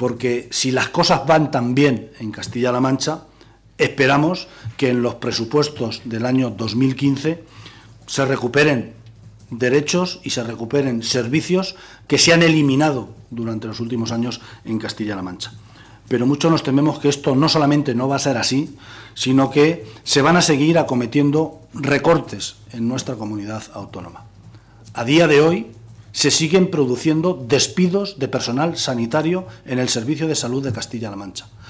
porque si las cosas van tan bien en Castilla-La Mancha, esperamos que en los presupuestos del año 2015 se recuperen derechos y se recuperen servicios que se han eliminado durante los últimos años en Castilla-La Mancha. Pero mucho nos tememos que esto no solamente no va a ser así, sino que se van a seguir acometiendo recortes en nuestra comunidad autónoma. A día de hoy se siguen produciendo despidos de personal sanitario en el Servicio de Salud de Castilla-La Mancha.